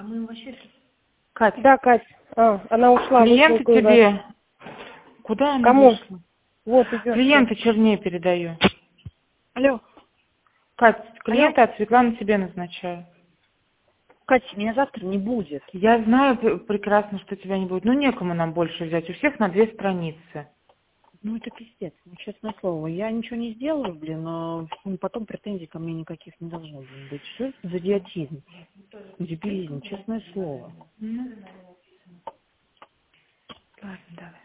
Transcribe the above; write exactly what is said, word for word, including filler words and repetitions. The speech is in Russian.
мы вообще... Кать. Да, Кать. А, она ушла. Клиенты тебе... Куда она Кому? вышла? Вот идет. Клиенты чернее передаю. Алло. Кать, клиенты Алло. от Светланы тебе назначаю. Катя, меня завтра не будет. Я знаю прекрасно, что тебя не будет. Ну, некому нам больше взять. У всех на две страницы. Ну, это пиздец, ну, честное слово. Я ничего не сделаю, блин, но ну, потом претензий ко мне никаких не должно блин, быть. Что это за идиотизм? Дебилизм, честное слово. Ну, ладно, давай.